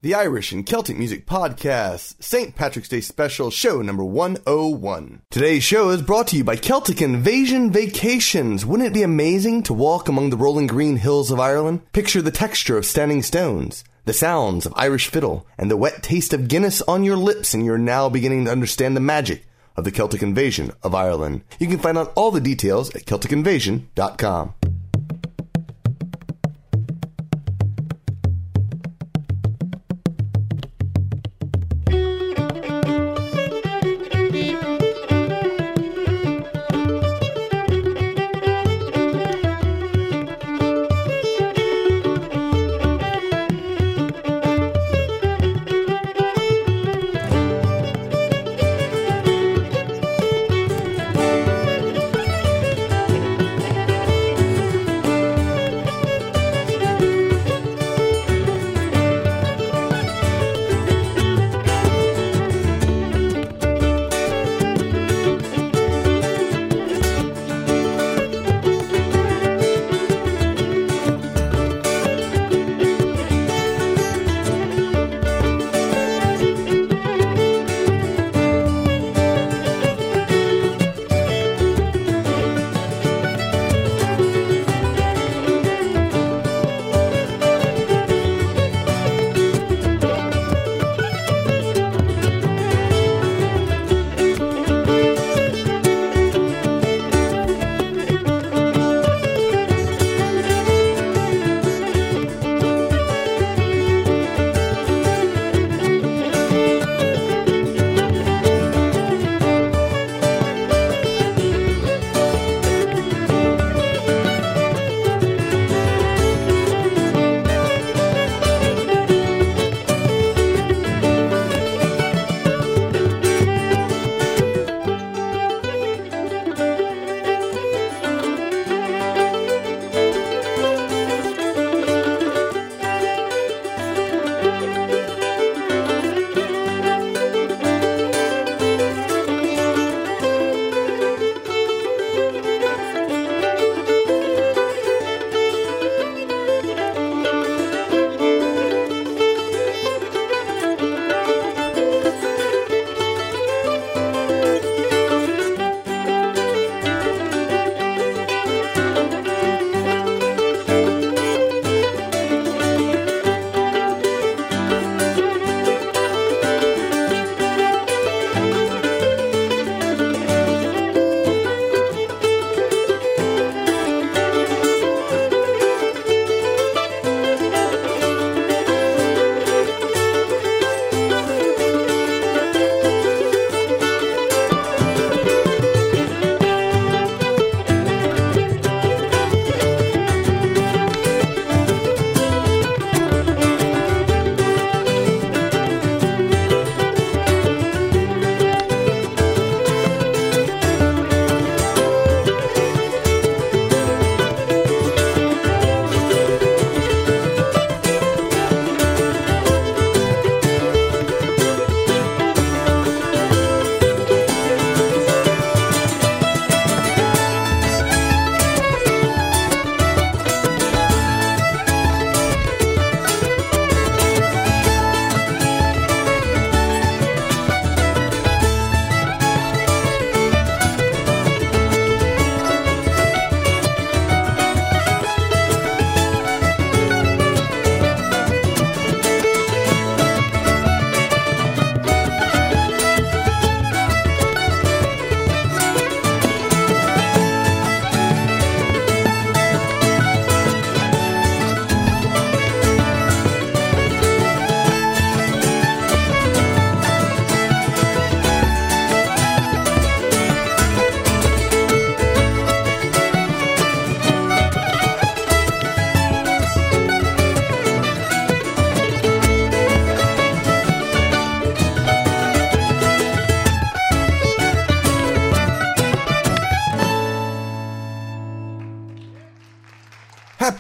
the Irish and Celtic Music Podcast, St. Patrick's Day Special, show number 101. Today's show is brought to you by Celtic Invasion Vacations. Wouldn't it be amazing to walk among the rolling green hills of Ireland? Picture the texture of standing stones, the sounds of Irish fiddle, and the wet taste of Guinness on your lips, and you're now beginning to understand the magic of the Celtic Invasion of Ireland. You can find out all the details at CelticInvasion.com.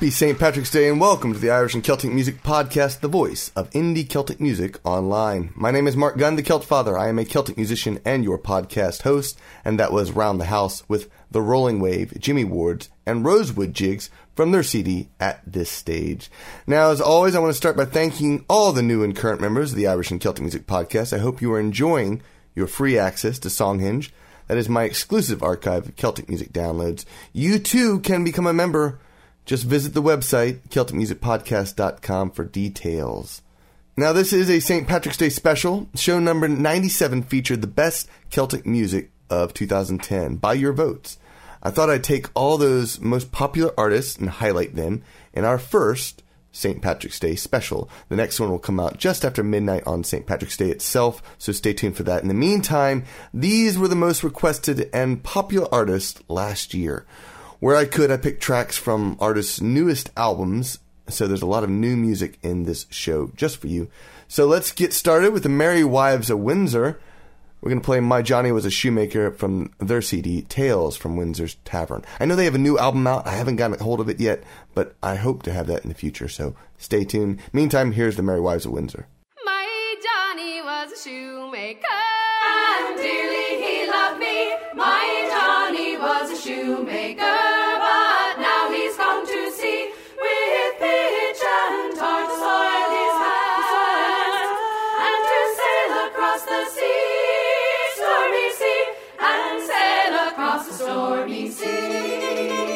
Happy St. Patrick's Day and welcome to the Irish and Celtic Music Podcast, the voice of indie Celtic music online. My name is Mark Gunn, the Celt Father. I am a Celtic musician and your podcast host, and that was Round the House with The Rolling Wave, Jimmy Ward's, and Rosewood Jigs from their CD At This Stage. Now, as always, I want to start by thanking all the new and current members of the Irish and Celtic Music Podcast. I hope you are enjoying your free access to Songhinge. That is my exclusive archive of Celtic music downloads. You too can become a member. Just visit the website, CelticMusicPodcast.com, for details. Now, this is a St. Patrick's Day special. Show number 97 featured the best Celtic music of 2010 by your votes. I thought I'd take all those most popular artists and highlight them in our first St. Patrick's Day special. The next one will come out just after midnight on St. Patrick's Day itself, so stay tuned for that. In the meantime, these were the most requested and popular artists last year. Where I could, I picked tracks from artists' newest albums, so there's a lot of new music in this show just for you. So let's get started with the Merry Wives of Windsor. We're going to play My Johnny Was a Shoemaker from their CD, Tales from Windsor's Tavern. I know they have a new album out. I haven't gotten a hold of it yet, but I hope to have that in the future, so stay tuned. Meantime, here's the Merry Wives of Windsor. My Johnny was a shoemaker, and dearly he loved me. My Johnny was a shoemaker, but now he's gone to sea with pitch and tar to soil his hands, and to sail across the sea, stormy sea, and sail across the stormy sea.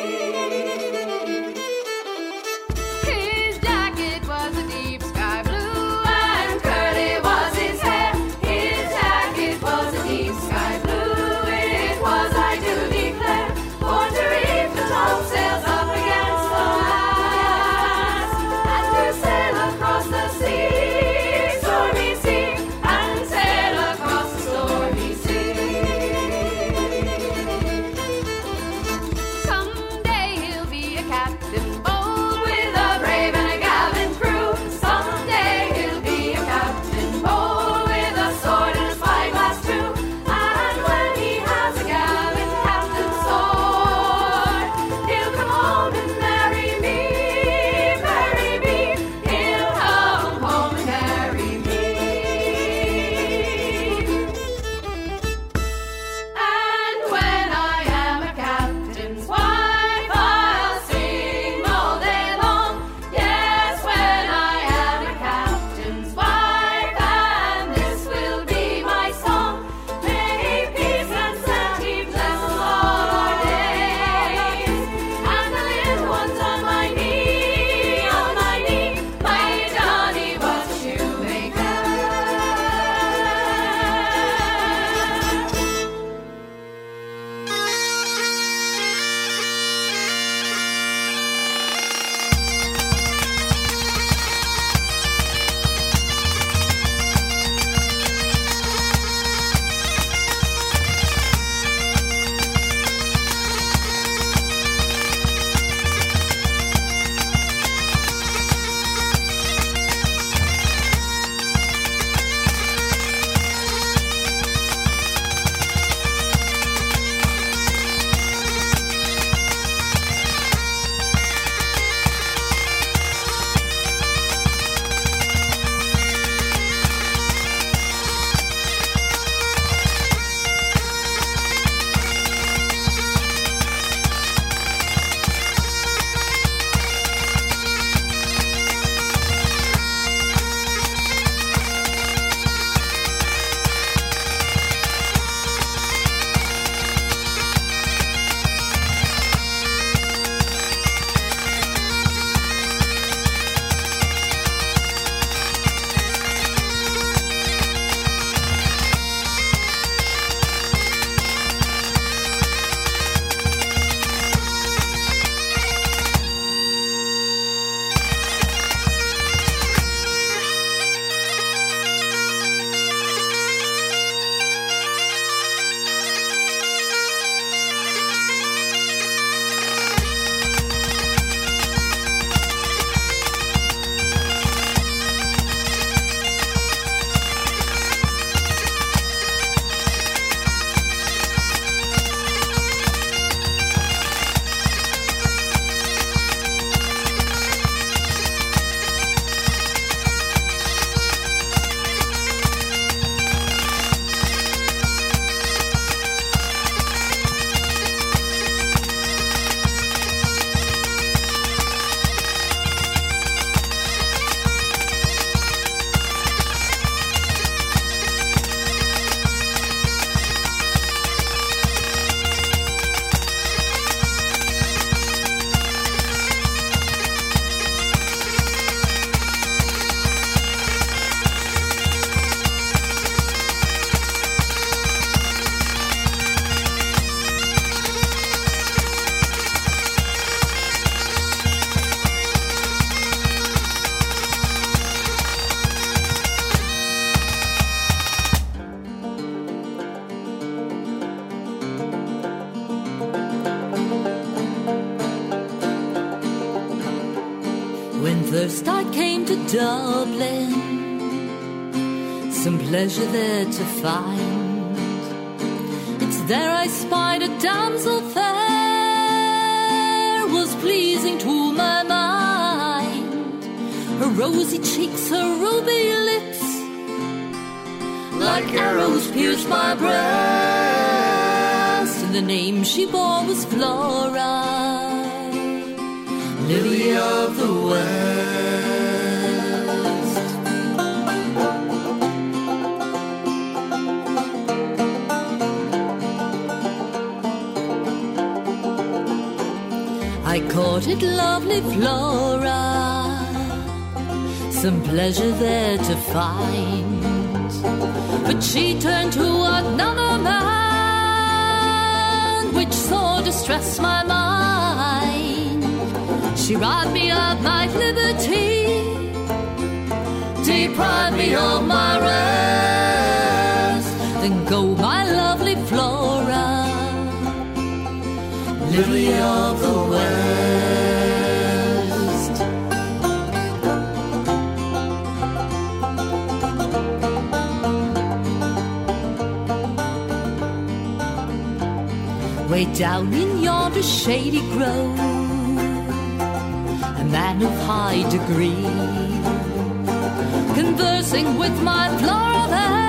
His jacket was a deep sky blue, and curly was his hair. His jacket to Dublin, some pleasure there to find. It's there I spied a damsel fair, was pleasing to my mind. Her rosy cheeks, her ruby lips, like arrows pierced my breast. And the name she bore was Flora, Lily of the West. I courted lovely Flora, some pleasure there to find. But she turned to another man, which sore distressed my mind. She robbed me of my liberty, deprived me of my rest. Then go, my lovely Flora, Lily of the West. Way down in yonder shady grove, a man of high degree, conversing with my Flora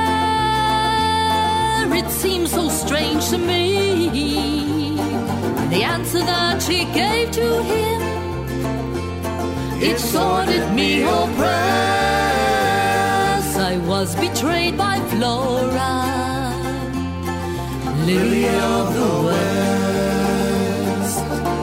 there. It seemed so strange to me, the answer that she gave to him, it sorted me oppressed. I was betrayed by Flora, Lily of the West.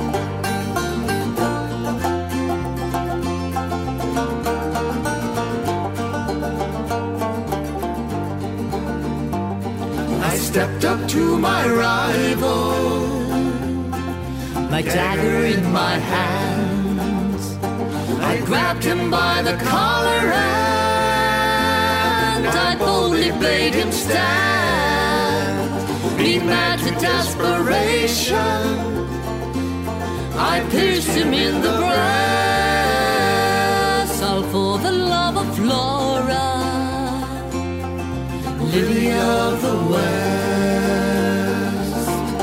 I stepped up to my rival, my dagger in my hands. I grabbed him by the collar and I boldly bade him stand. Being mad to desperation, I pierced him in the breast. All for the love of Flora, Lily of the West.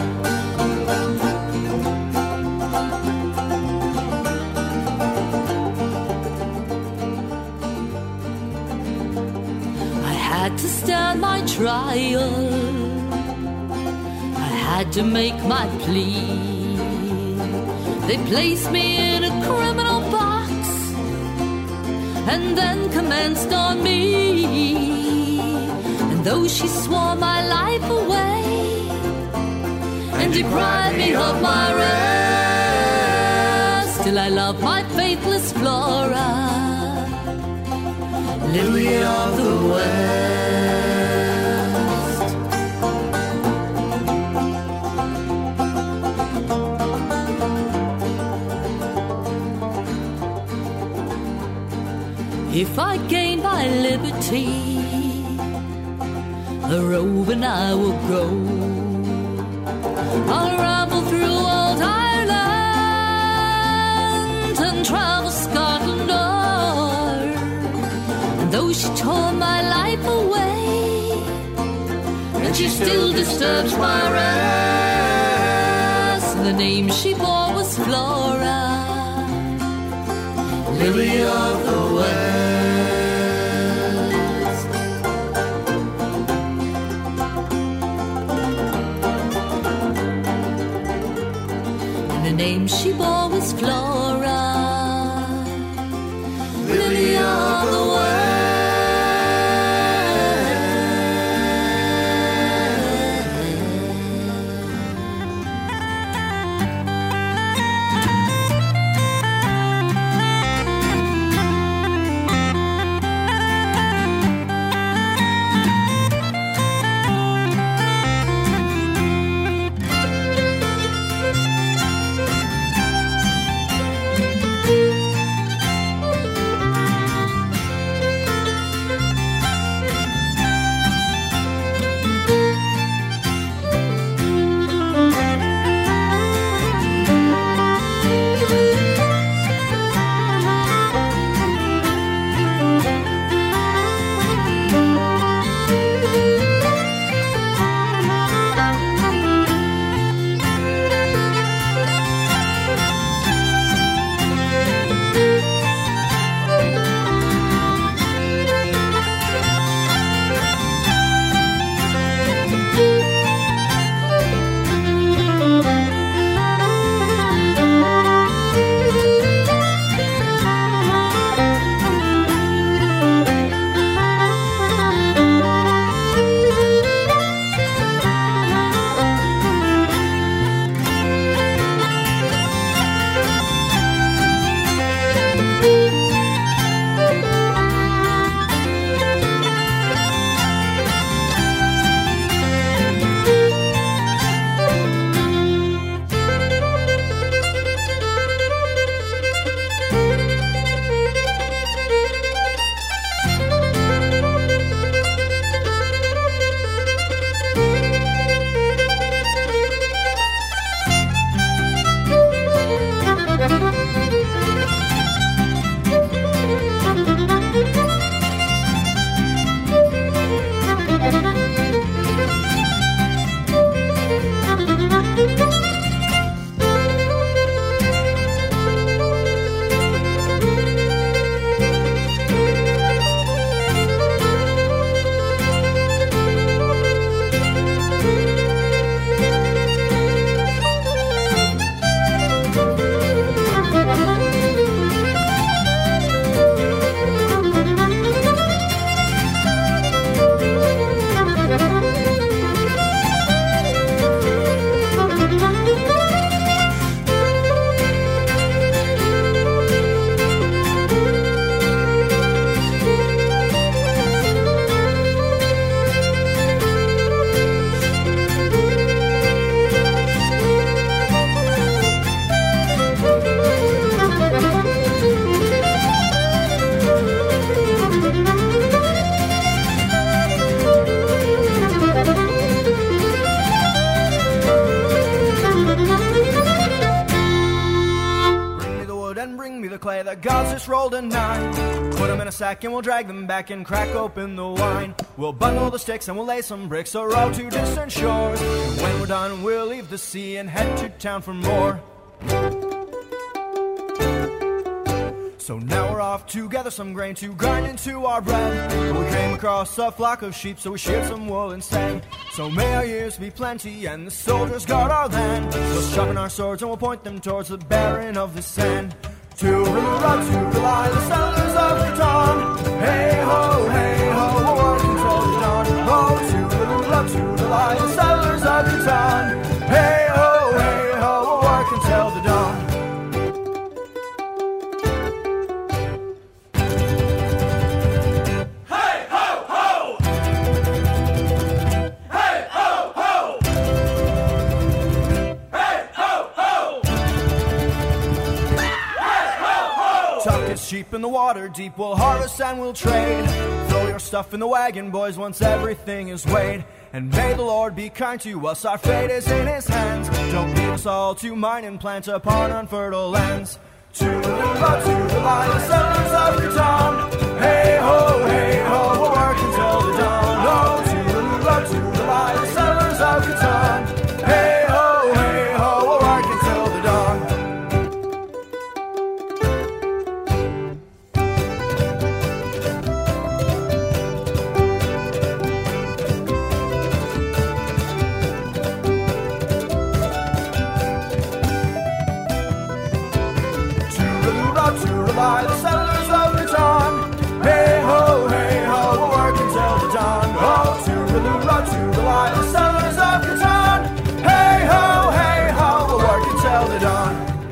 I had to stand my trial, had to make my plea. They placed me in a criminal box and then commenced on me. And though she swore my life away and deprived me of my rest, still I love my faithless Flora, Lily of the West. If I gain my liberty, a robe and I will go. I'll ramble through old Ireland and travel Scotland o'er. And though she tore my life away, and she still disturbs my rest, the name she bore was Flora, Lily of the West. And the name she bore was Flora, Lily of the West. just rolled a 9. Put them in a sack and we'll drag them back and crack open the wine. We'll bundle the sticks and we'll lay some bricks, a row to distant shores. And when we're done, we'll leave the sea and head to town for more. So now we're off to gather some grain to grind into our bread. We came across a flock of sheep, so we sheared some wool instead. So may our years be plenty and the soldiers guard our land. We'll sharpen our swords and we'll point them towards the barren of the sand. Tooraloo-ra, tooralai, the settlers of the dawn. Hey ho, we'll work until the dawn. Oh, tooraloo-ra, tooralai, the settlers of the dawn. Hey ho, we'll work until the dawn. Sheep in the water deep, we'll harvest and we'll trade. Throw your stuff in the wagon, boys, once everything is weighed. And may the Lord be kind to us, our fate is in his hands. Don't leave us all to mine and plant upon unfertile lands. Tooraloo-ra, tooralai, the settlers of the dawn. Hey ho, we'll work until the dawn. Oh, tooraloo-ra, tooralai, the settlers of the dawn. Hey ho, we'll work until the dawn. Tooraloo-ra, the settlers of the dawn. Hey ho, we'll work until the dawn. Oh, tooraloo-ra, tooralai, the settlers of the dawn. Hey ho, we'll work until the dawn.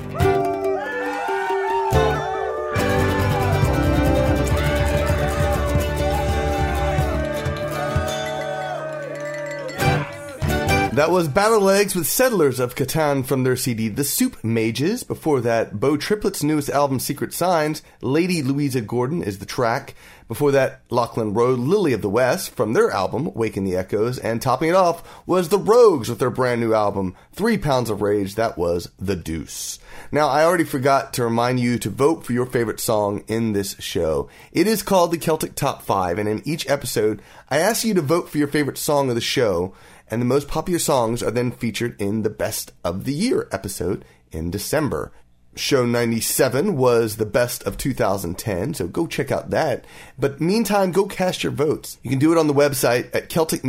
That was Battle Legs with Settlers of Catan from their CD The Soup Mages. Before that, Bo Triplett's newest album Secret Signs, Lady Louisa Gordon is the track. Before that, Lachlan Road, Lily of the West from their album Waken the Echoes. And topping it off was The Rogues with their brand new album 3 Pounds of Rage. That was The Deuce. Now, I already forgot to remind you to vote for your favorite song in this show. It is called the Celtic Top 5, and in each episode, I ask you to vote for your favorite song of the show. And the most popular songs are then featured in the Best of the Year episode in December. Show 97 was the best of 2010, so go check out that. But meantime, go cast your votes. You can do it on the website at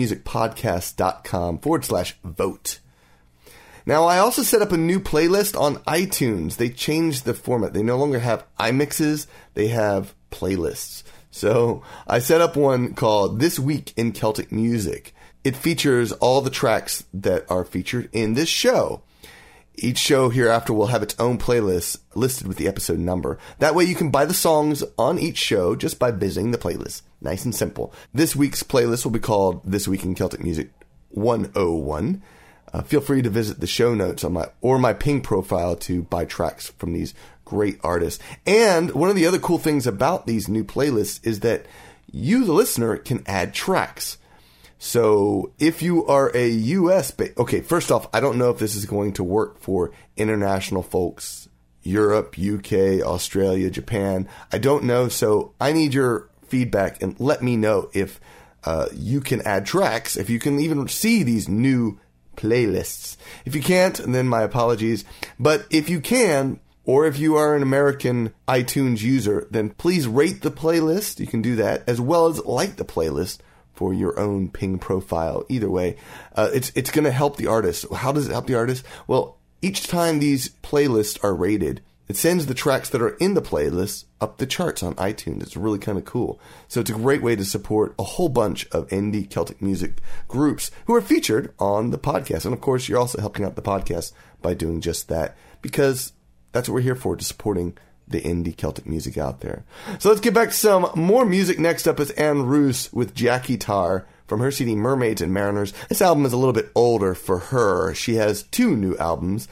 CelticMusicPodcast.com/vote. Now, I also set up a new playlist on iTunes. They changed the format. They no longer have iMixes, they have playlists. So I set up one called This Week in Celtic Music. It features all the tracks that are featured in this show. Each show hereafter will have its own playlist listed with the episode number. That way you can buy the songs on each show just by visiting the playlist. Nice and simple. This week's playlist will be called This Week in Celtic Music 101. Feel free to visit the show notes on my Ping profile to buy tracks from these great artists. And one of the other cool things about these new playlists is that you, the listener, can add tracks. So if you are a okay, first off, I don't know if this is going to work for international folks, Europe, UK, Australia, Japan. I don't know. So I need your feedback and let me know if you can add tracks, if you can even see these new playlists. If you can't, then my apologies. But if you can, or if you are an American iTunes user, then please rate the playlist. You can do that, as well as like the playlist for your own Ping profile. Either way, it's going to help the artist. How does it help the artist? Well, each time these playlists are rated, it sends the tracks that are in the playlist up the charts on iTunes. It's really kind of cool. So it's a great way to support a whole bunch of indie Celtic music groups who are featured on the podcast. And of course, you're also helping out the podcast by doing just that, because that's what we're here for, to supporting the indie Celtic music out there. So let's get back to some more music. Next up is Anne Roos with Jackie Tar from her CD Mermaids and Mariners. This album is a little bit older for her. She has 2 new albums.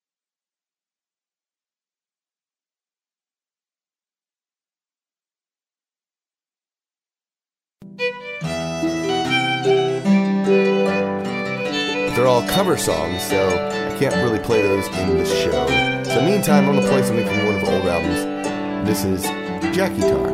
They're all cover songs, so I can't really play those in the show. So meantime, I'm going to play something from one of her old albums. This is Jackie Tar.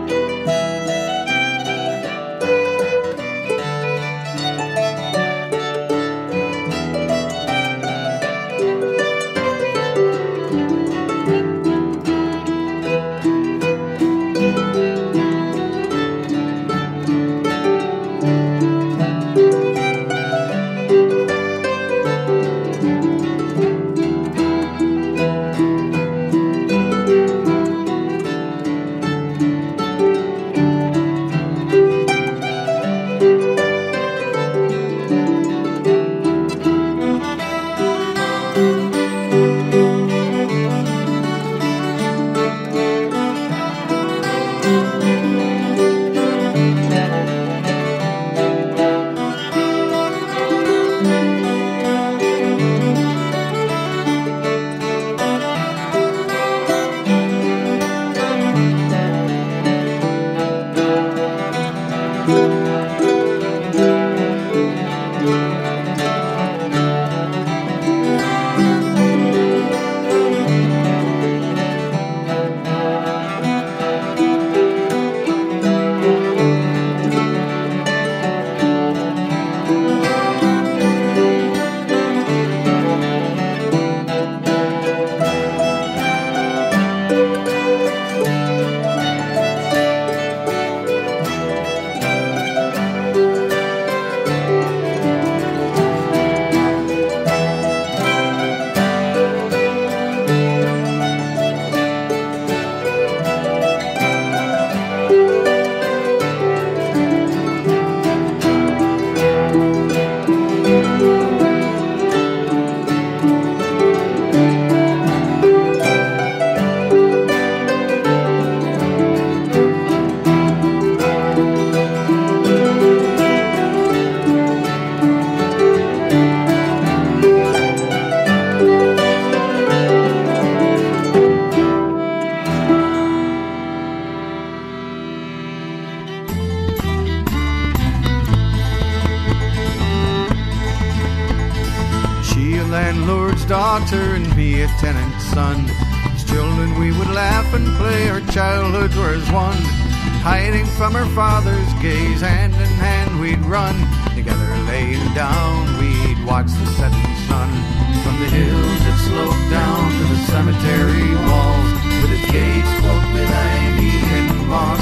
Daughter and be a tenant's son. As children we would laugh and play, our childhoods were as one. Hiding from her father's gaze, hand in hand we'd run. Together laying down, we'd watch the setting sun. From the hills it sloped down to the cemetery walls, with its gates cloaked with ivy and moss.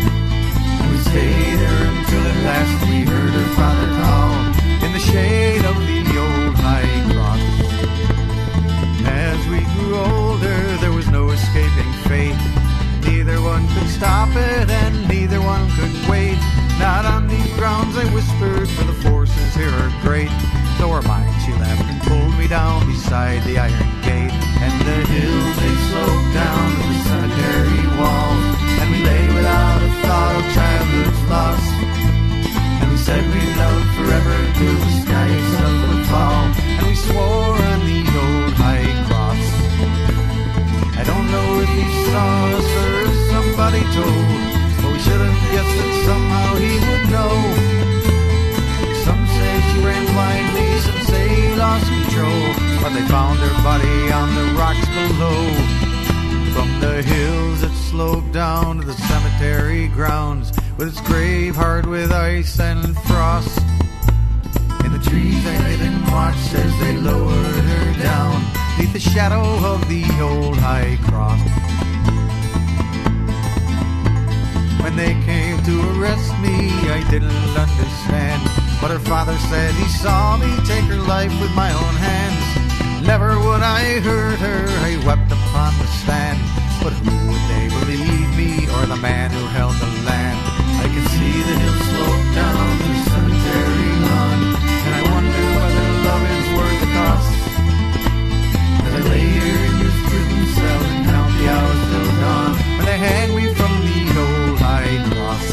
And we stayed there until at last we heard her father call in the shade of the old high cross. As we grew older, there was no escaping fate. Neither one could stop it, and neither one could wait. Not on these grounds, I whispered, for the forces here are great. So are mine, she laughed and pulled me down beside the iron gate. And the hills, they sloped down to the cemetery walls, and we lay without a thought of childhood's loss. And we said we'd love forever till the sky itself would fall, and we swore on the old high cross. I don't know if he saw us or if somebody told, but we should have guessed that somehow he would know. Some say she ran blindly, some say he lost control, but they found her body on the rocks below. From the hills it sloped down to the cemetery grounds, with its grave hard with ice and frost. In the trees I lay and watched as they lowered her down, beneath the shadow of the old high cross. When they came to arrest me, I didn't understand, but her father said he saw me take her life with my own hands. Never would I hurt her, I wept upon the stand. But who would they believe me, or the man who held the land? I can see the hill slope down to the cemetery lawn, and I wonder whether love is worth the cost. As I lay here in this prison cell and count the hours till dawn, when they hang me from the old high cross.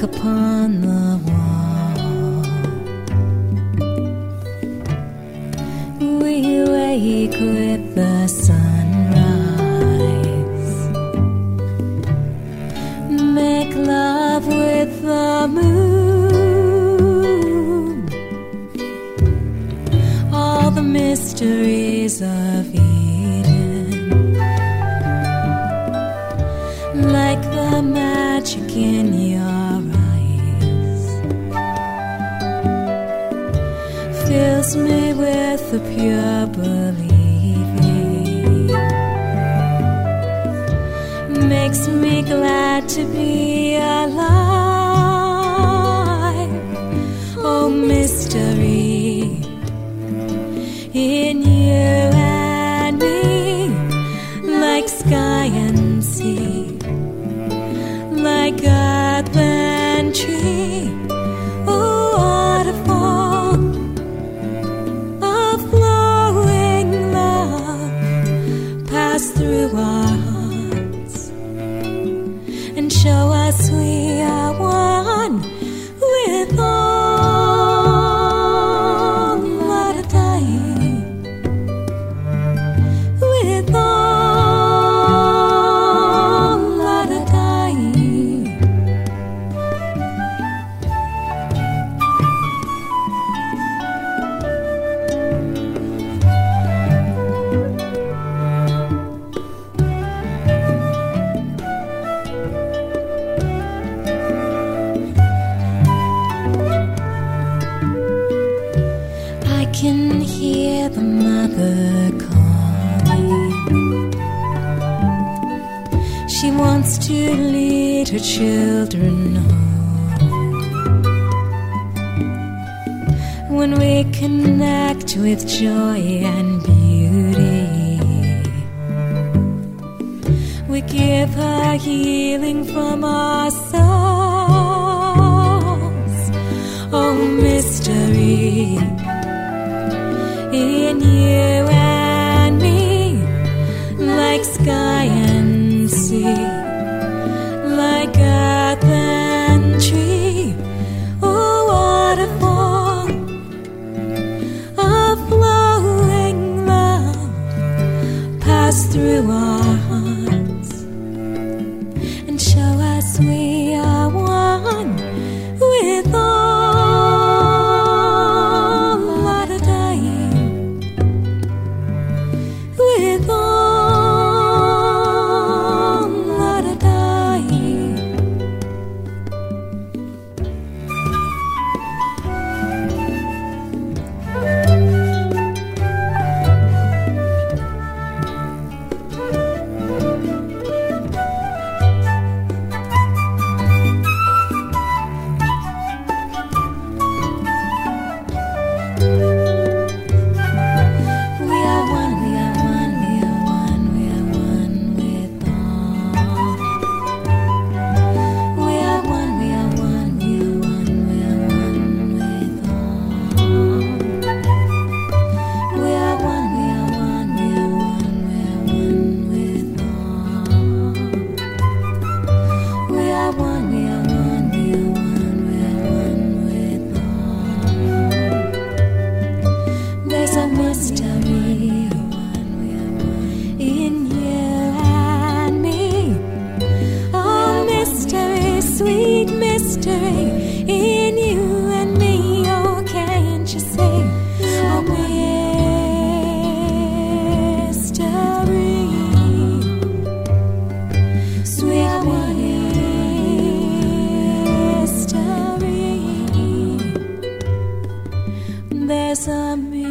clock upon the wall. We wake with the sunrise, make love with the moon. All the mysteries of Eden, like the magic in your eyes, fills me with a pure believing, makes me glad to be alive. Oh, mystery in you and me, like sky and sea, like earth and tree. Oh, waterfall of flowing love, pass through our hearts and show us we are one with all that are dying, with all that are dying. I can hear the mother calling. She wants to lead her children home. When we connect with joy and beauty, we give her healing from our souls. Oh, mystery in you and me, like sky and sea, like earth and tree. Oh, waterfall of flowing love, pass through our hearts and show us we are one with all that are dying, with all that are dying. We are one, we are one, we are one, we are one with all. We are one, we are one, we are one, we are one with all. We are one, we are one, we are one, we are one with all. We are one, we are one, we are one, we are one with all. There's a mystery in you and me. Oh, mystery, sweet mystery in you and me. Oh, can't you see? Oh, mystery, sweet mystery. There's a mystery.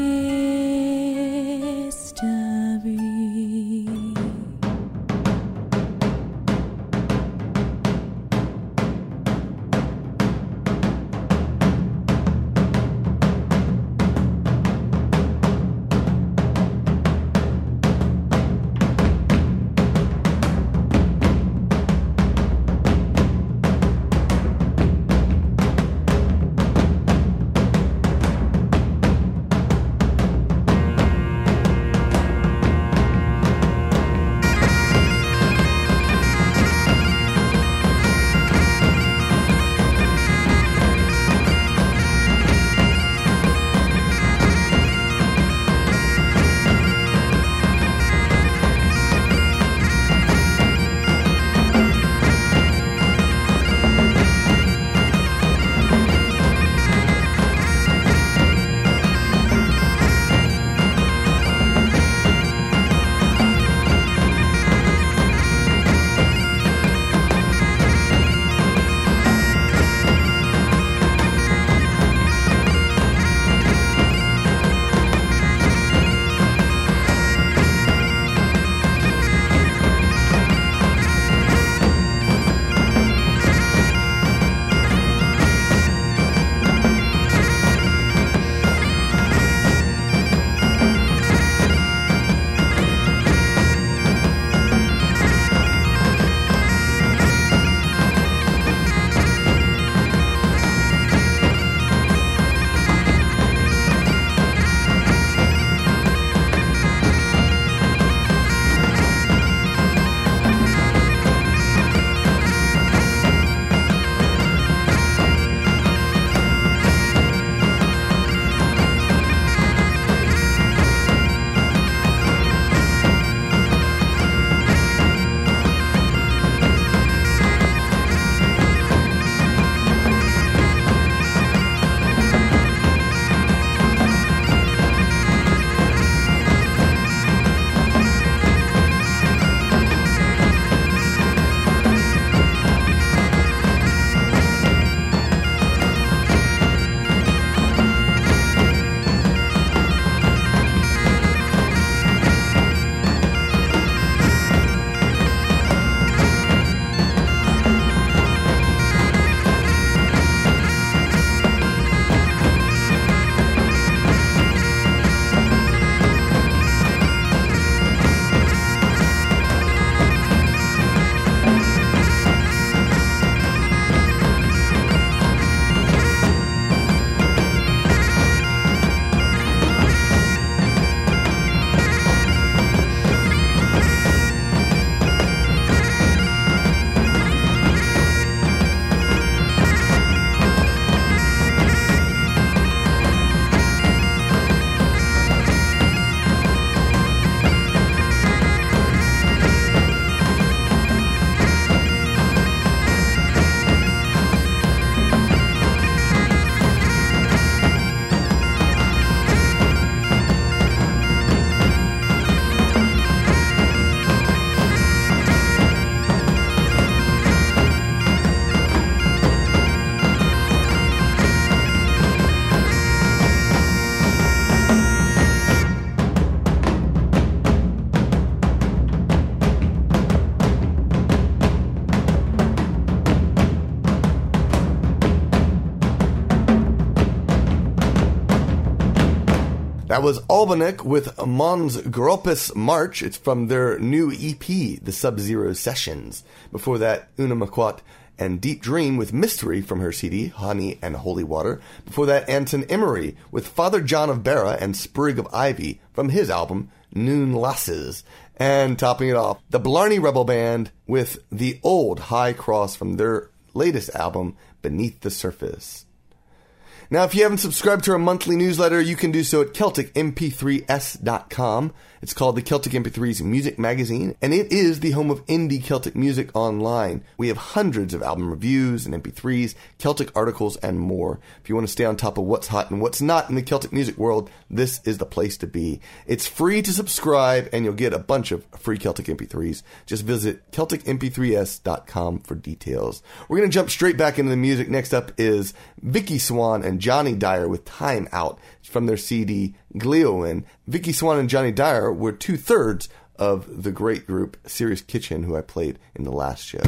That was Albanek with Mons Gropus March. It's from their new EP, The Sub-Zero Sessions. Before that, Una Makwat and Deep Dream with Mystery from her CD, Honey and Holy Water. Before that, Anton Emery with Father John of Barra and Sprig of Ivy from his album, Noon Lasses. And topping it off, the Blarney Rebel Band with The Old High Cross from their latest album, Beneath the Surface. Now, if you haven't subscribed to our monthly newsletter, you can do so at CelticMP3S.com. It's called the Celtic MP3's Music Magazine, and it is the home of indie Celtic music online. We have hundreds of album reviews and MP3s, Celtic articles, and more. If you want to stay on top of what's hot and what's not in the Celtic music world, this is the place to be. It's free to subscribe, and you'll get a bunch of free Celtic MP3s. Just visit CelticMP3S.com for details. We're going to jump straight back into the music. Next up is Vicky Swan and Johnny Dyer with Time Out from their CD Gleoin. Vicky Swan and Johnny Dyer were 2/3 of the great group Serious Kitchen, who I played in the last show.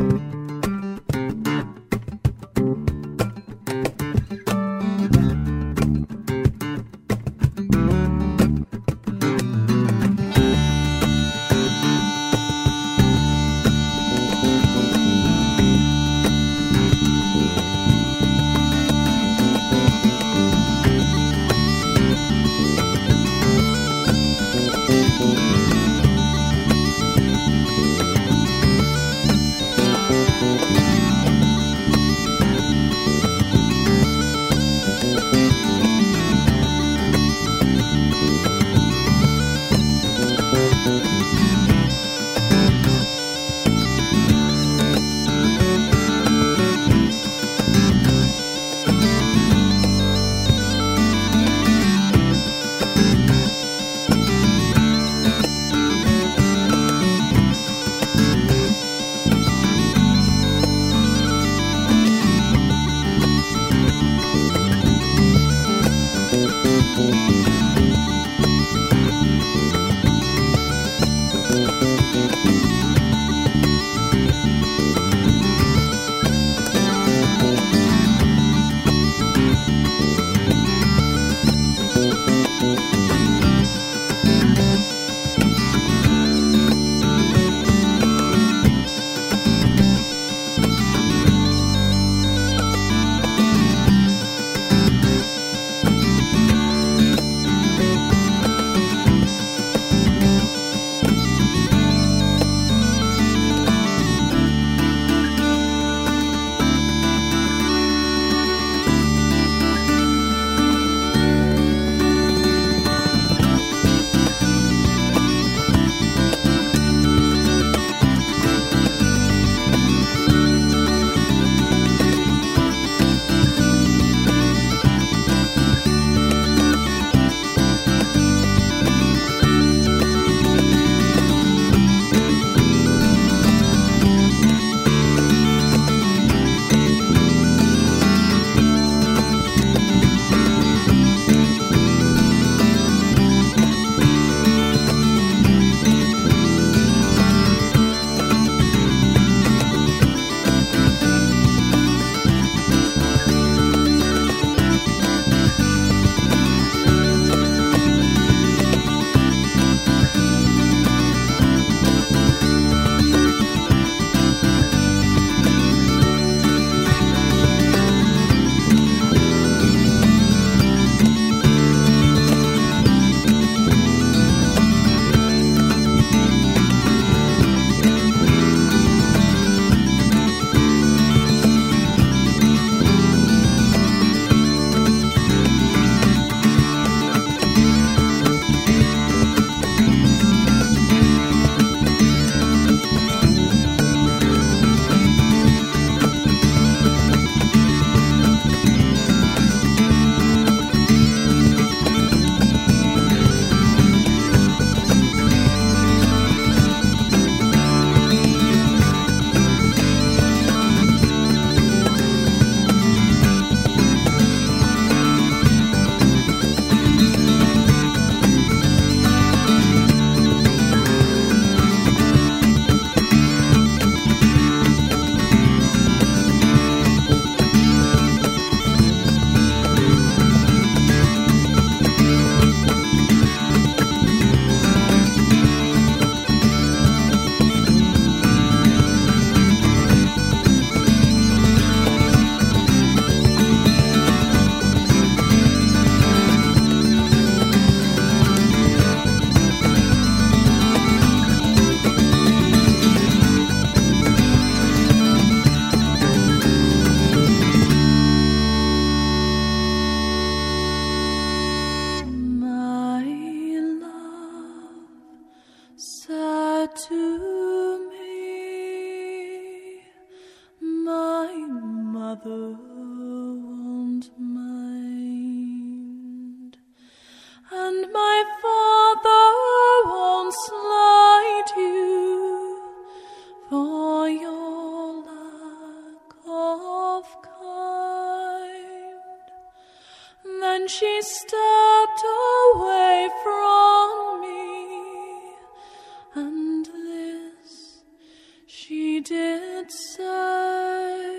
and she stepped away from me, and this she did say,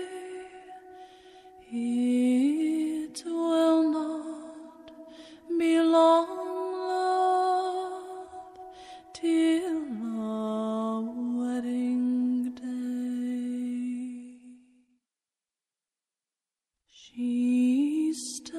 it will not be long, love, till our wedding day. She stepped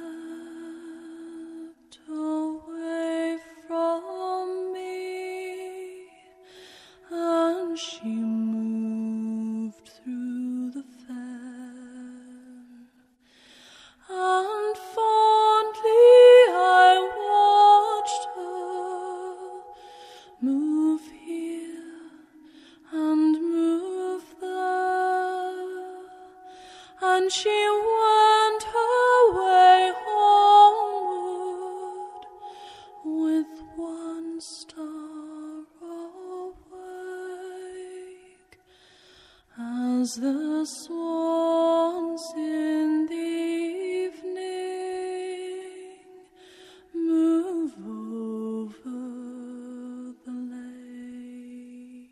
away from me, and she moved through the fen, and fondly I watched her move here and move there, and she went her way homeward with one star awake, as the swans in the evening move over the lake.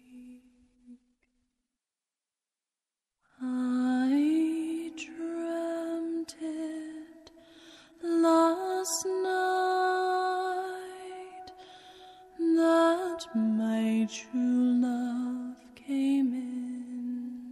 I dreamt it last night, that my true love came in,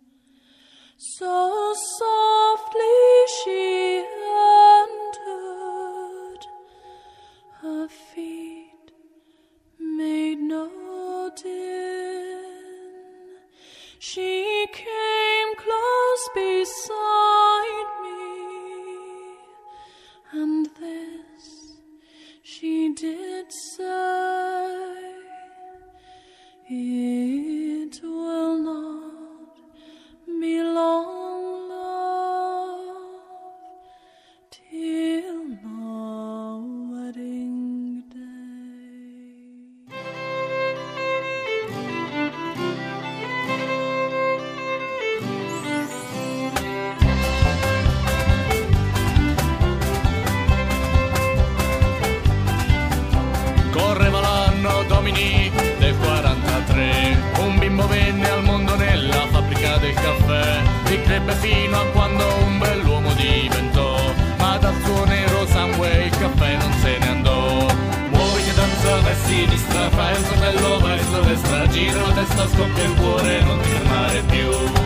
so softly she entered, her feet made no din. She came close beside me, and this she did say, it will not be long, love, till our wedding day. Correva l'anno Domini del 43, un bimbo venne al mondo nella fabbrica del caffè, vi crebbe fino a quando un bell'uomo diventò, ma dal suo nero sangue il caffè non se ne andò. Muoviti, danza, vai a sinistra, fai un saltello, vai sulla destra, gira la testa, scoppia il cuore, non ti fermare più.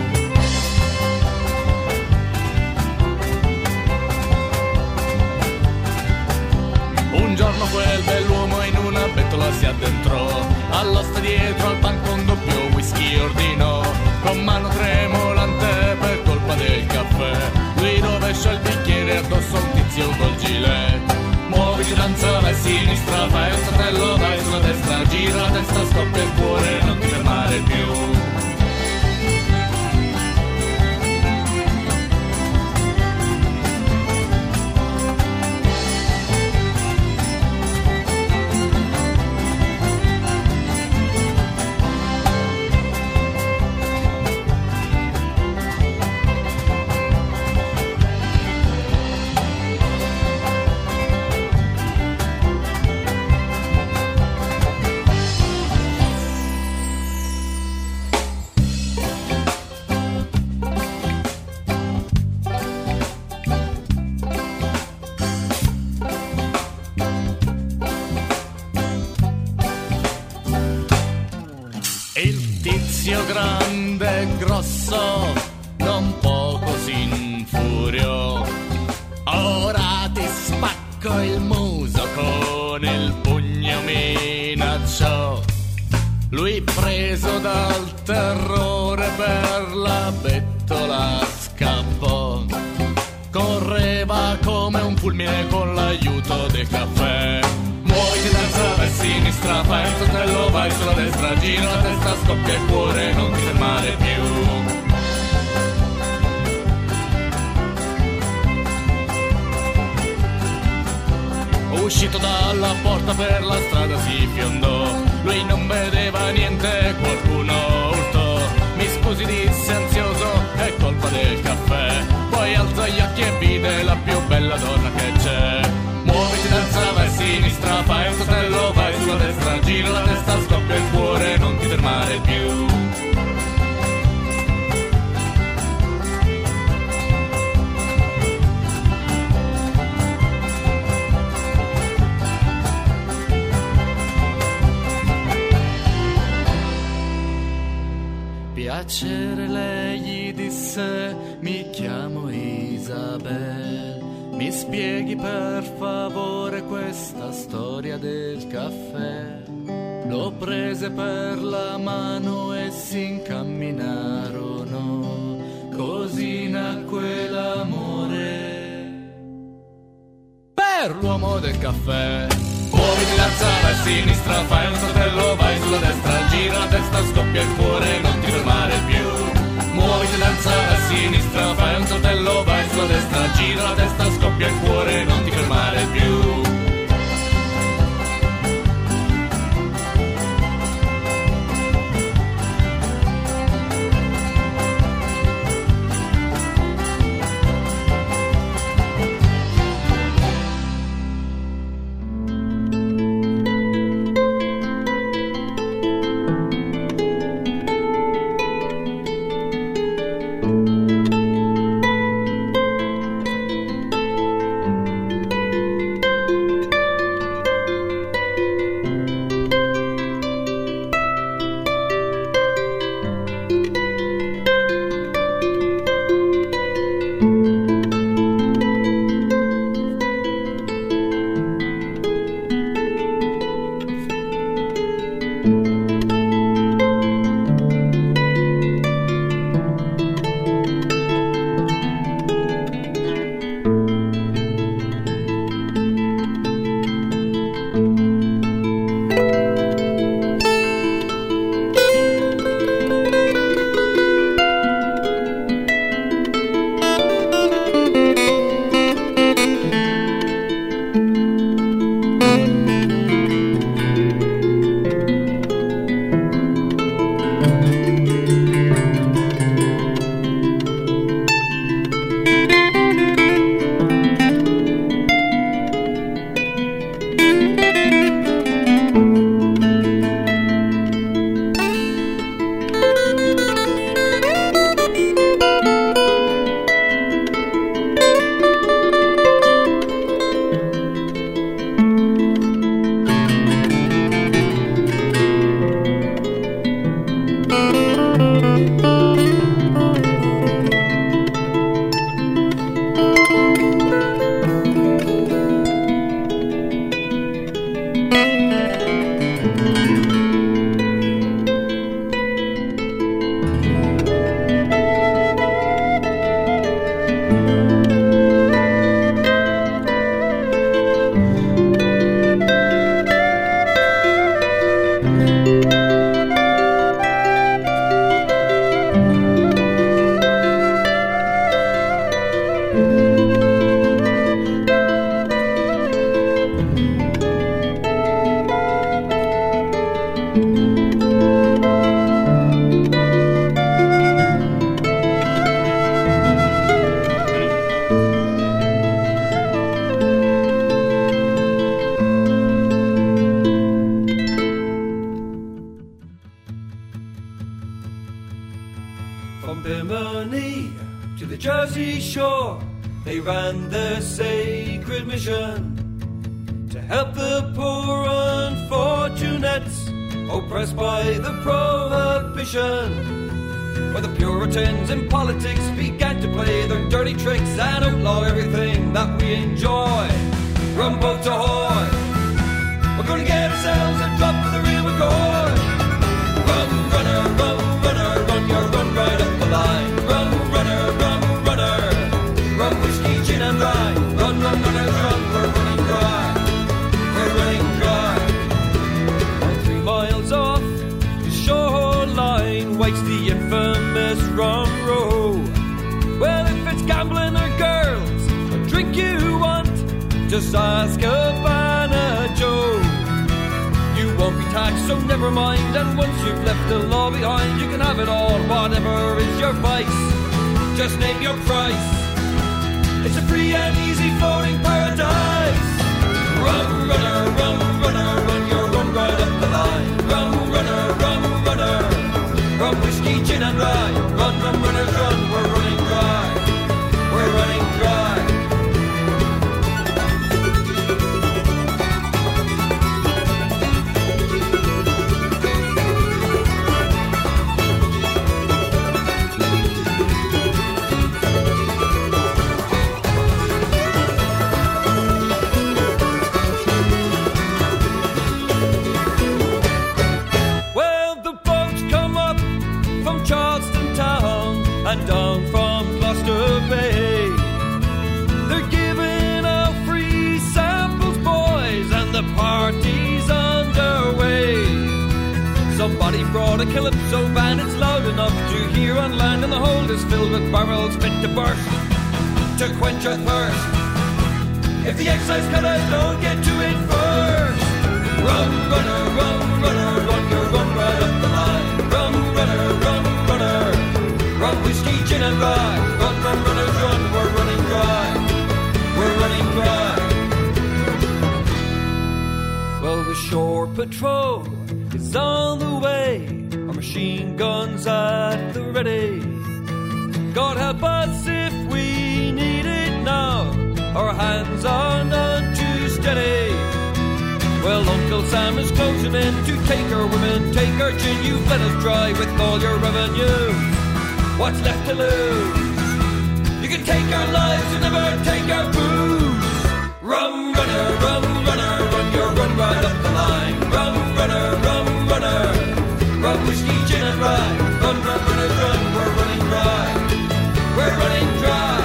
Un giorno quel bell'uomo in una bettola si addentrò, all'osta dietro al pan con doppio whisky ordinò, con mano tremolante per colpa del caffè, lui rovesciò il bicchiere addosso a un tizio col gilet. Muoviti, danza, vai a sinistra, fai un saltello, vai sulla destra, gira la testa, scoppia il cuore, non ti fermare più. Il tizio grande e grosso non poco si infuriò, ora ti spacco il muso con il pugno minacciò. Lui preso dal terrore per la bettola scappò, correva come un fulmine con l'aiuto del caffè. Muoviti, danza, vai a sinistra, fai un saltello, vai sulla destra, gira la testa, scoppia il cuore, non ti fermare più. Uscito dalla porta per la strada si fiondò, lui non vedeva niente, qualcuno urtò. Mi scusi, disse ansioso, è colpa del caffè. Poi alzò gli occhi e vide la più bella donna che c'è. piacere, lei gli disse, mi chiamo Isabel. Mi spieghi per favore questa storia del caffè. Lo prese per la mano e si incamminarono, così nacque l'amore. Per l'uomo del caffè, muoviti l'alzata a sinistra, fai un saltello, vai sulla destra, gira la testa, scoppia il cuore, non ti fermare più. Muoviti l'alzata a sinistra, fai un saltello, vai sulla destra, gira la testa, scoppia il cuore, non ti fermare più. From Bimini to the Jersey shore, they ran their sacred mission to help the poor unfortunates oppressed by the prohibition. Where the Puritans in politics began to play their dirty tricks and outlaw everything that we enjoy. Rum boat ahoy! We're gonna get ourselves a drop of the real McCoy. Rum runner, run your run right up the line. Rum runner, rum whiskey, gin and rye. Run, runners, run, we're running dry. We're running dry. 3 miles off the shoreline waits the infamous Rum Row. Well, if it's gambling or girls, a drink you want, just ask Havana Joe. You won't be taxed, so never mind. And once you've left the law behind, you can have it all, whatever is your vice. Just name your price. It's a free and easy floating paradise. Rum runner, run your run right up the line. Rum runner, rum whiskey, gin and rye. Run, runners, run, we're running dry. We're running dry. got a calypso band, it's loud enough to hear on land, and the hold is filled with barrels fit to burst, to quench your thirst. If the excise cutters don't get to it first, run, runner, run, runner, run your run right up the line. Run, runner, run, runner, run whiskey, gin and rye. Run, run, runners, run, we're running dry. We're running dry. Well, the shore patrol is on the way, our machine guns at the ready. God help us if we need it now, our hands are none too steady. Well, Uncle Sam is closing in to take our women, take our gin. You've let us dry with all your revenue. What's left to lose? You can take our lives and never take our booze. Run, runner, run, runner, run your run right up the line. Run, runner, run, runner, run whiskey, gin and rye. Run, run, runners, run, we're running dry. We're running dry.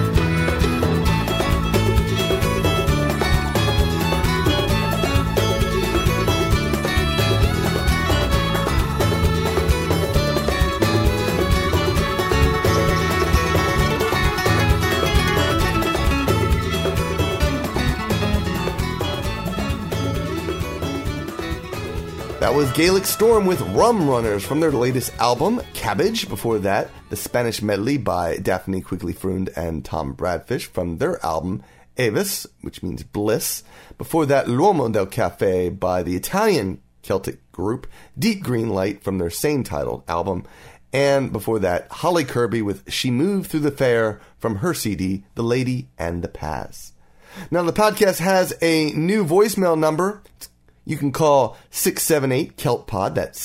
That was Gaelic Storm with Rum Runners from their latest album, Cabbage. Before that, the Spanish medley by Daphne Quigley-Freund and Tom Bradfish from their album, Avis, which means bliss. Before that, L'Uomo del Caffè by the Italian Celtic group Deep Green Light from their same titled album. And before that, Holly Kirby with She Moved Through the Fair from her CD, The Lady and the Paz. Now, the podcast has a new voicemail number. You can call 678-KELTPOD, that's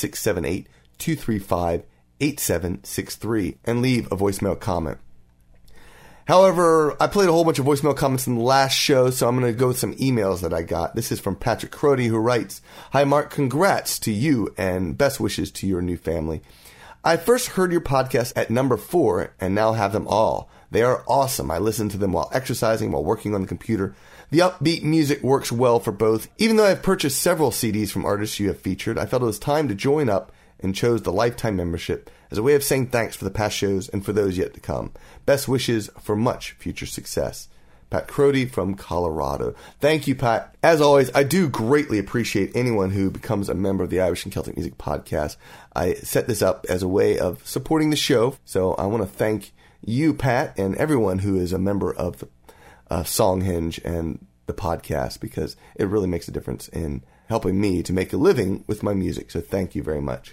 678-235-8763, and leave a voicemail comment. However, I played a whole bunch of voicemail comments in the last show, so I'm going to go with some emails that I got. This is from Patrick Crody, who writes, "Hi Mark, congrats to you and best wishes to your new family. I first heard your podcast at number 4 and now have them all. They are awesome. I listen to them while exercising, while working on the computer. The upbeat music works well for both. Even though I've purchased several CDs from artists you have featured, I felt it was time to join up and chose the lifetime membership as a way of saying thanks for the past shows and for those yet to come. Best wishes for much future success. Pat Crody from Colorado." Thank you, Pat. As always, I do greatly appreciate anyone who becomes a member of the Irish and Celtic Music Podcast. I set this up as a way of supporting the show, so I want to thank you, Pat, and everyone who is a member of the Songhenge and the podcast, because it really makes a difference in helping me to make a living with my music. So thank you very much.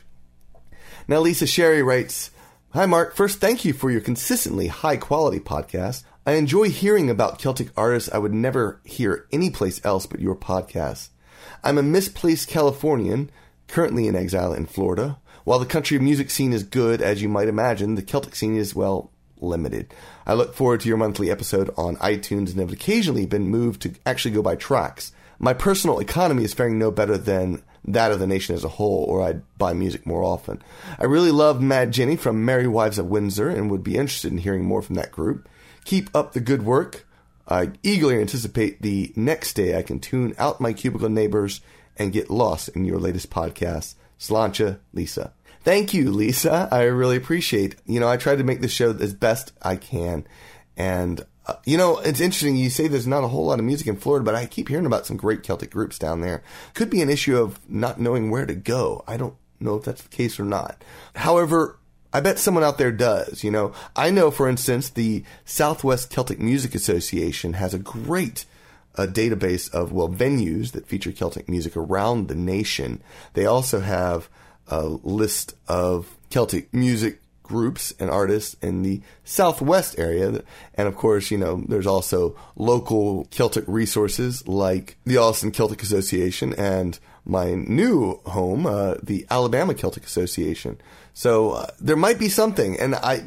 Now, Lisa Sherry writes, "Hi, Mark. First, thank you for your consistently high-quality podcast. I enjoy hearing about Celtic artists I would never hear anyplace else but your podcast. I'm a misplaced Californian, currently in exile in Florida. While the country music scene is good, as you might imagine, the Celtic scene is, well, limited. I look forward to your monthly episode on iTunes and have occasionally been moved to actually go by tracks. My personal economy is faring no better than that of the nation as a whole, or I'd buy music more often. I really love Mad Jenny from Merry Wives of Windsor and would be interested in hearing more from that group. Keep up the good work. I eagerly anticipate the next day I can tune out my cubicle neighbors and get lost in your latest podcast. Sláinte, Lisa." Thank you, Lisa. I really appreciate it. I try to make the show as best I can. And, it's interesting. You say there's not a whole lot of music in Florida, but I keep hearing about some great Celtic groups down there. Could be an issue of not knowing where to go. I don't know if that's the case or not. However, I bet someone out there does. I know, for instance, the Southwest Celtic Music Association has a great database of, venues that feature Celtic music around the nation. They also have a list of Celtic music groups and artists in the Southwest area. And of course, there's also local Celtic resources like the Austin Celtic Association and my new home, the Alabama Celtic Association. So there might be something. And I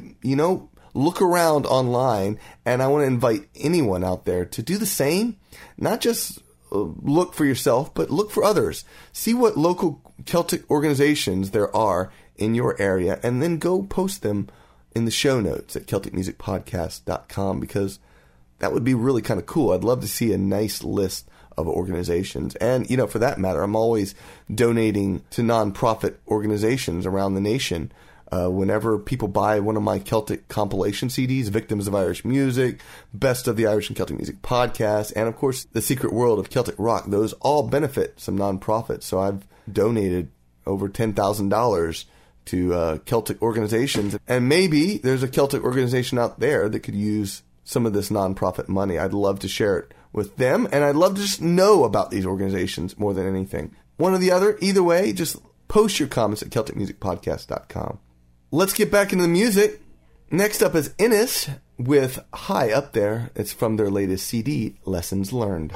look around online, and I want to invite anyone out there to do the same. Not just look for yourself, but look for others. See what local Celtic organizations there are in your area, and then go post them in the show notes at CelticMusicPodcast.com, because That would be really kind of cool. I'd love to see a nice list of organizations. And, for that matter, I'm always donating to nonprofit organizations around the nation. Whenever people buy one of my Celtic compilation CDs, Victims of Irish Music, Best of the Irish and Celtic Music podcast, and of course, The Secret World of Celtic Rock, those all benefit some nonprofits. So I've donated over $10,000 to Celtic organizations. And maybe there's a Celtic organization out there that could use some of this nonprofit money. I'd love to share it with them, and I'd love to just know about these organizations more than anything. One or the other, either way, just post your comments at CelticMusicPodcast.com. Let's get back into the music. Next up is Innes with High Up There. It's from their latest CD, Lessons Learned.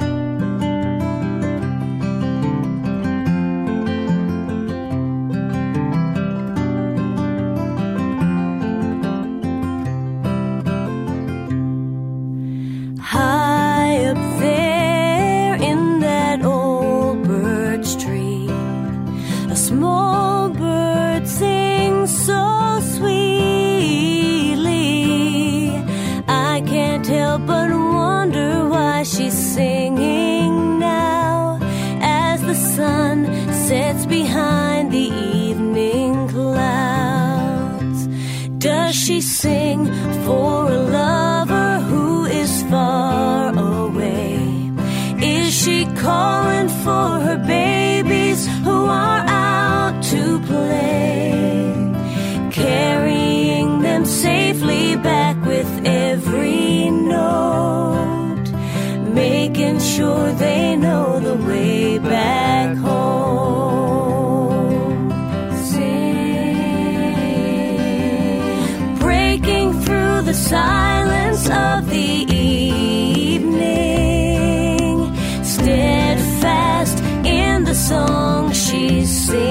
High up there in that old birch tree, a small bird sings so sweetly. I can't help but wonder why she's singing now, as the sun sets behind the evening clouds. Does she sing for a lover who is far away? Is she calling for her babies who are out to play? Carrying them safely back with every note, making sure they know the way back home. Sing, breaking through the silence of the evening, steadfast in the song she's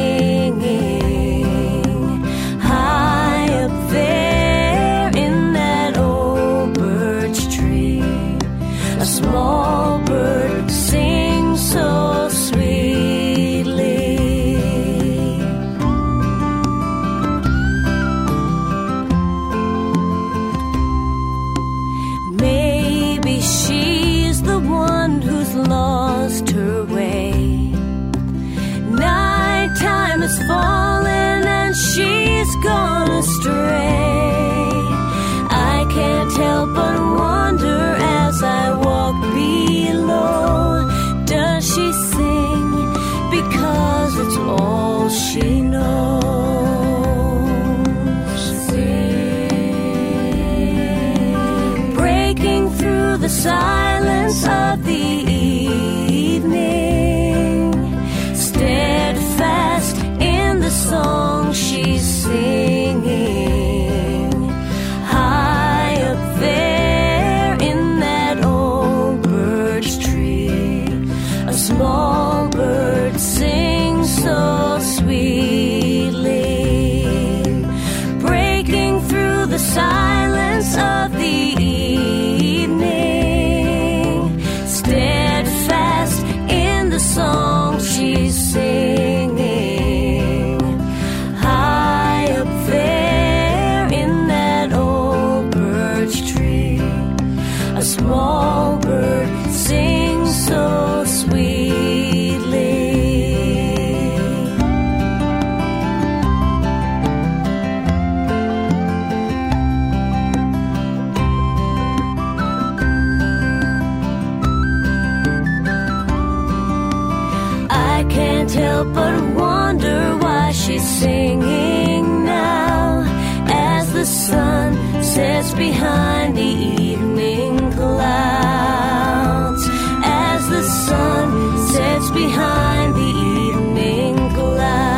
singing. High up there in that old birch tree, a small bird sings so sweetly. Maybe she's the one who's lost her way. Nighttime is falling and she's gone astray. I can't help but wonder as I walk below, does she sing because it's all she knows? Sing, breaking through the silence of the evening, steadfast in the song she's singing. High up there in that old birch tree, a small bird sings so sweetly, breaking through the silence of the evening, steadfast in the song she's singing. High up there in that old birch tree, a small bird sings so sweetly. I can't help but wonder why she's singing now, as the sun sets behind the evening clouds, as the sun sets behind the evening clouds.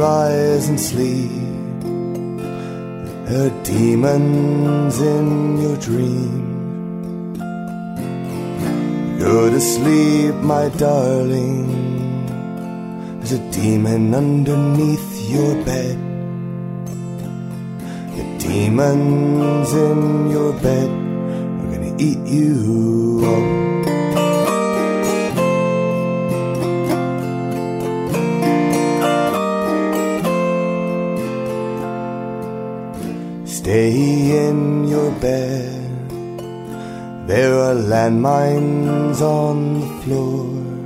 your eyes and sleep. There are demons in your dream. Go to sleep, my darling. There's a demon underneath your bed. The demons in your bed are gonna eat you up. Stay in your bed. There are landmines on the floor.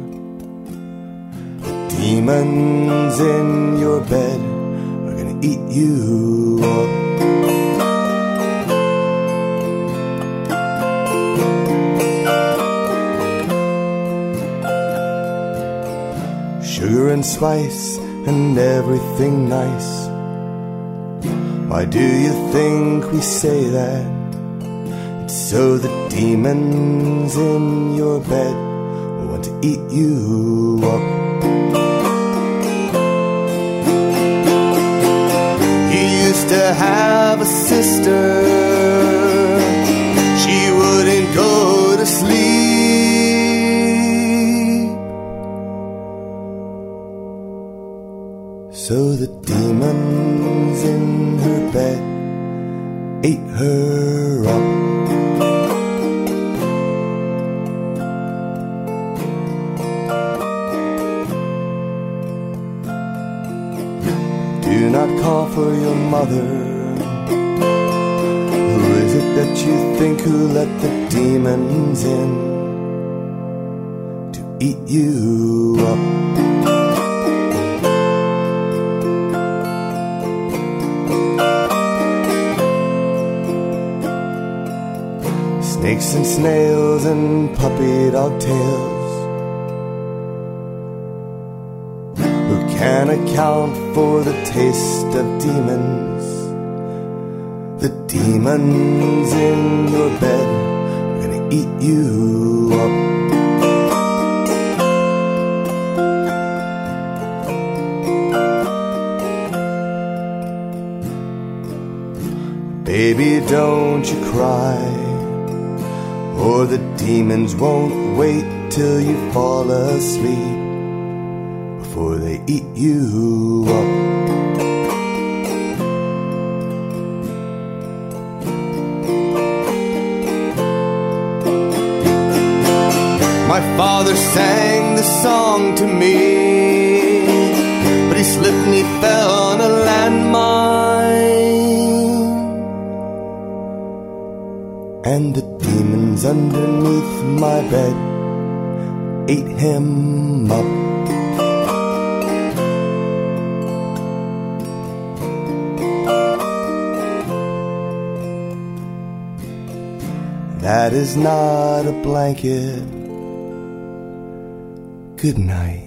The demons in your bed are gonna eat you up. Sugar and spice and everything nice. Why do you think we say that? It's so the demons in your bed want to eat you up. You used to have a sister. She wouldn't go to sleep. So the demons in her bed ate her up. Do not call for your mother. Who is it that you think who let the demons in to eat you up? Snakes and snails and puppy dog tails. Who can account for the taste of demons? The demons in your bed are gonna eat you up. Baby, don't you cry, or the demons won't wait till you fall asleep before they eat you up. My father sang this song to me, but he slipped and he fell on a landmine. And the demons underneath my bed ate him up. That is not a blanket. Good night.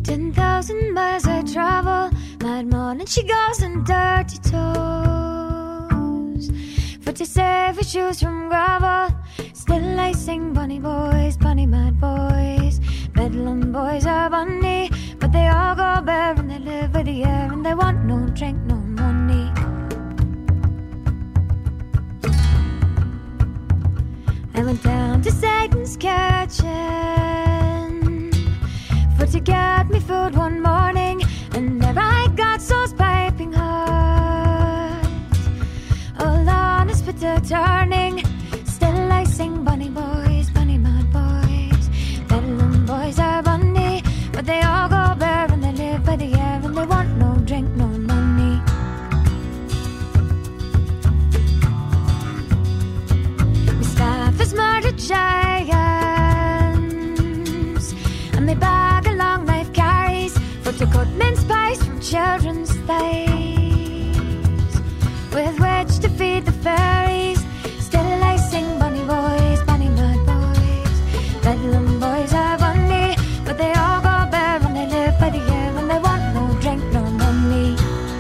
10,000 miles I travel, mad morning she goes in dirty toes. 47 shoes from gravel, still I sing bunny boys, bunny mad boys. Bedlam boys are bunny, but they all go bare and they live with the air and they want no drink, no money. I went down to Satan's kitchen for to get me food one morning, and there I got Saul's piping hot. All on his spit turning, still I sing bunny boys, bunny mad boys. Bedlam boys are bunny, but they all go bare and they live by the air and they want no drink, no money. My staff is murdered giants, and my bag a long knife carries for to cut mince pies from children's thighs, with which to feed the fairies. Still I sing bunny boys, bunny mad boys. Bedlam boys are bunny, but they all go bare and they live by the air and they want no drink, no money.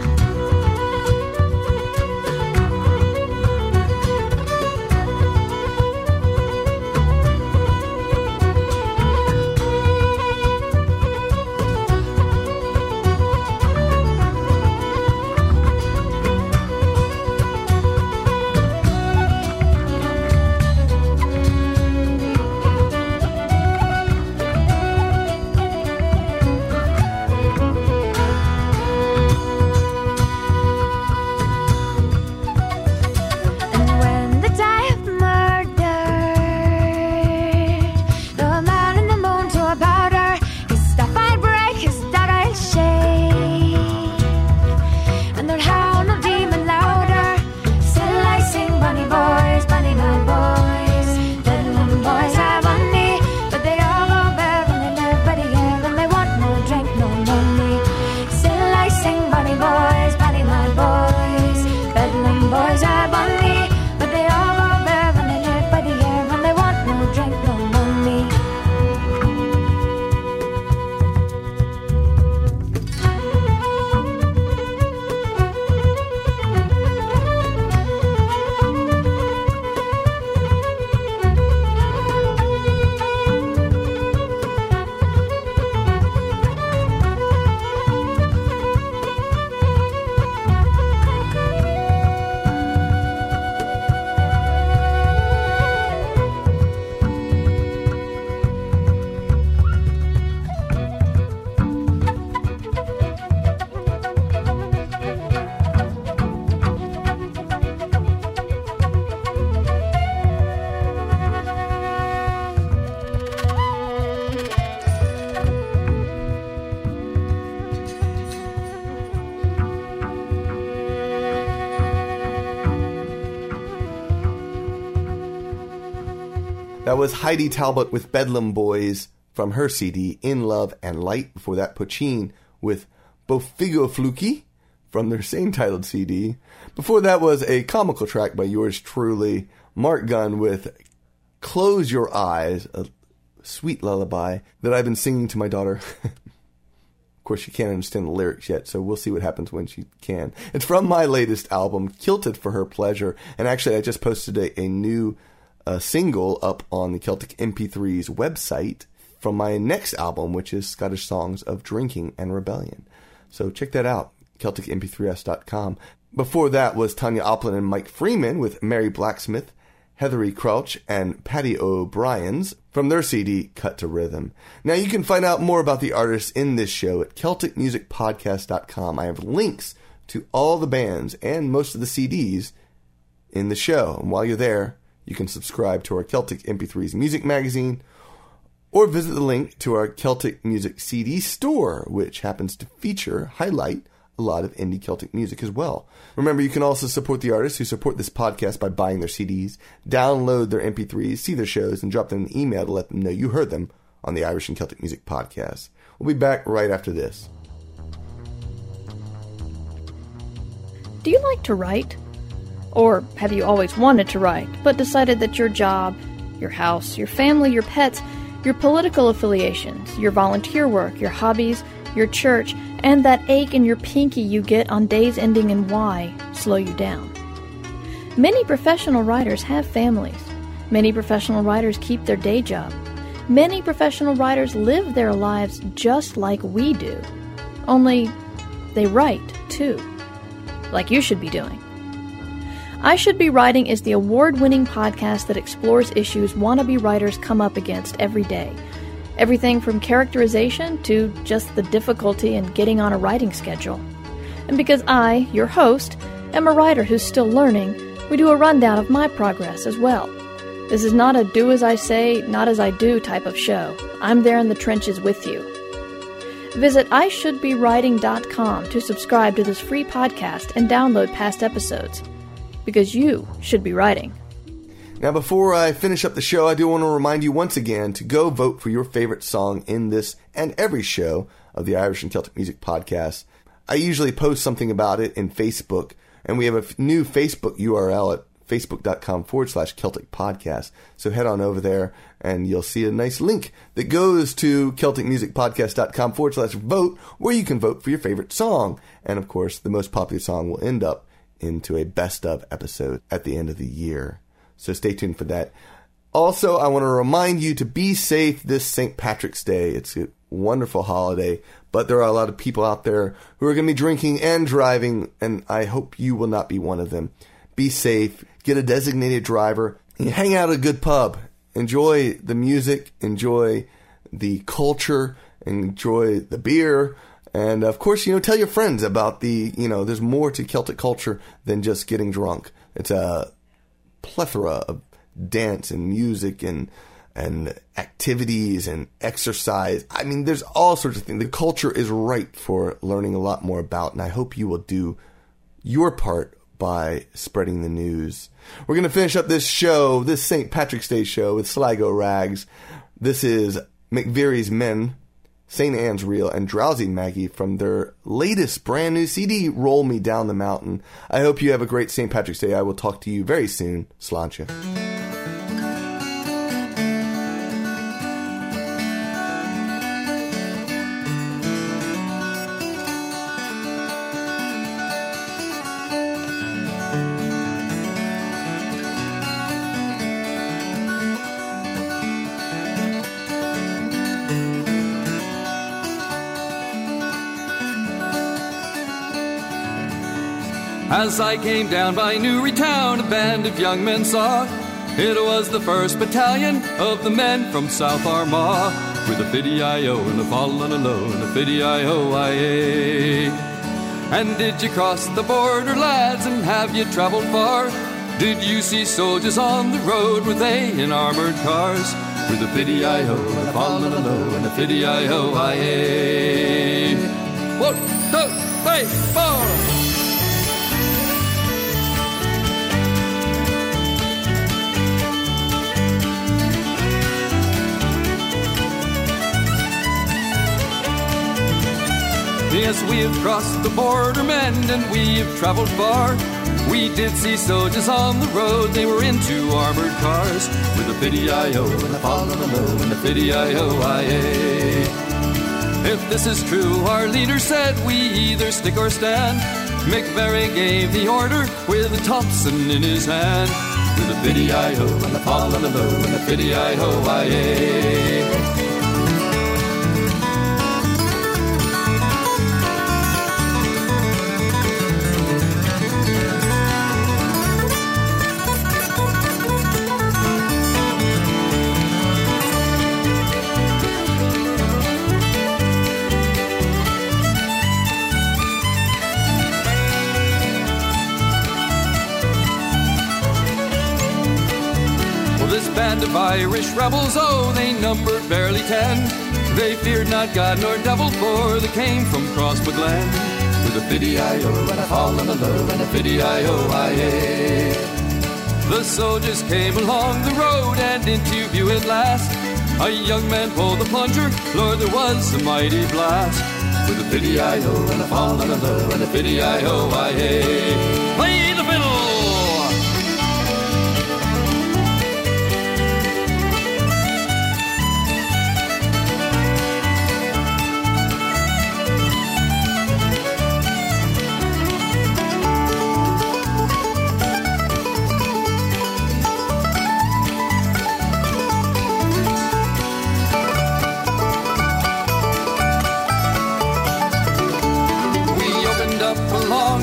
That was Heidi Talbot with Bedlam Boys from her CD, In Love and Light. Before that, Puccin with Bofigo Fluky from their same titled CD. Before that was a comical track by yours truly, Mark Gunn with Close Your Eyes, a sweet lullaby that I've been singing to my daughter. Of course, she can't understand the lyrics yet, so we'll see what happens when she can. It's from my latest album, Kilted for Her Pleasure, and actually I just posted a new single up on the Celtic MP3's website from my next album, which is Scottish Songs of Drinking and Rebellion. So check that out, CelticMP3S.com. Before that was Tanya Oplin and Mike Freeman with Mary Blacksmith, Heathery Crouch, and Patty O'Brien's from their CD, Cut to Rhythm. Now you can find out more about the artists in this show at CelticMusicPodcast.com. I have links to all the bands and most of the CDs in the show. And while you're there, you can subscribe to our Celtic MP3's music magazine or visit the link to our Celtic Music CD store, which happens to highlight a lot of indie Celtic music as well. Remember, you can also support the artists who support this podcast by buying their CDs, download their MP3s, see their shows, and drop them an email to let them know you heard them on the Irish and Celtic Music Podcast. We'll be back right after this. Do you like to write? Or have you always wanted to write, but decided that your job, your house, your family, your pets Your political affiliations, your volunteer work, your hobbies, your church, and that ache in your pinky you get on days ending in Y slow you down. Many professional writers have families. Many professional writers keep their day job. Many professional writers live their lives just like we do. Only they write, too. Like you should be doing. I Should Be Writing is the award-winning podcast that explores issues wannabe writers come up against every day. Everything from characterization to just the difficulty in getting on a writing schedule. And because I, your host, am a writer who's still learning, we do a rundown of my progress as well. This is not a do as I say, not as I do type of show. I'm there in the trenches with you. Visit IShouldBeWriting.com to subscribe to this free podcast and download past episodes. Because you should be writing. Now, before I finish up the show, I do want to remind you once again to go vote for your favorite song in this and every show of the Irish and Celtic Music Podcast. I usually post something about it in Facebook, and we have a new Facebook URL at facebook.com/Celtic Podcast. So head on over there, and you'll see a nice link that goes to CelticMusicPodcast.com/vote, where you can vote for your favorite song. And, of course, the most popular song will end up into a best of episode at the end of the year. So stay tuned for that. Also, I want to remind you to be safe this St. Patrick's Day. It's a wonderful holiday, but there are a lot of people out there who are going to be drinking and driving, and I hope you will not be one of them. Be safe, get a designated driver, and hang out at a good pub. Enjoy the music, enjoy the culture, enjoy the beer. And, of course, tell your friends about there's more to Celtic culture than just getting drunk. It's a plethora of dance and music and activities and exercise. I mean, there's all sorts of things. The culture is ripe for learning a lot more about, and I hope you will do your part by spreading the news. We're going to finish up this show, this St. Patrick's Day show, with Sligo Rags. This is McVerry's Men, St. Anne's Reel, and Drowsy Maggie from their latest brand new CD, Roll Me Down the Mountain. I hope you have a great St. Patrick's Day. I will talk to you very soon. Sláinte. As I came down by Newrytown, a band of young men saw. It was the 1st Battalion of the men from South Armagh, with a fiddy-I-O and a fall and a low and a fiddy-I-O-I-A. And did you cross the border, lads, and have you travelled far? Did you see soldiers on the road? Were they in armoured cars? With a fiddy-I-O and a fall and a low and a fiddy-I-O-I-A. 1, 2, 3, 4. Yes, we have crossed the border, men, and we have travelled far. We did see soldiers on the road, they were into armoured cars, with a fiddy-I-O and a fall and a low and a fiddy-I-O-I-A. If this is true, our leader said we either stick or stand. McVerry gave the order with a Thompson in his hand, with a fiddy-I-O and a fall and a low and a fiddy-I-O-I-A. Band of Irish rebels, oh, they numbered barely 10. They feared not God nor devil, for they came from Crossmaglen, with a fiddy-I-O and a fall and a low and a fiddy-I-O-I-A. The soldiers came along the road and into view at last. A young man pulled the plunger, Lord, there was a mighty blast, with a fiddy-I-O and a fall and a low and a fiddy-I-O-I-A. Play the fiddle!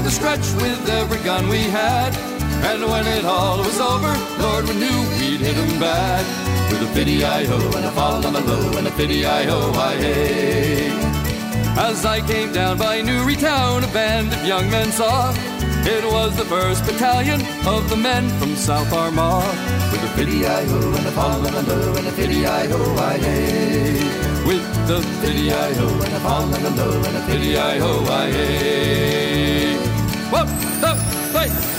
the stretch with every gun we had. And when it all was over, Lord, we knew we'd hit 'em bad. With a fiddy-I-ho and a fall-on-the-low and a fiddy-I-ho-I-hey. As I came down by Newry Town, a band of young men saw. It was the 1st Battalion of the men from South Armagh. With a fiddy-I-ho and a fall-on-the-low and a fiddy-I-ho-I-hey. With the fiddy-I-ho and a fall-on-the-low and a fiddy-I-ho-I-hey. 1, 2, 3.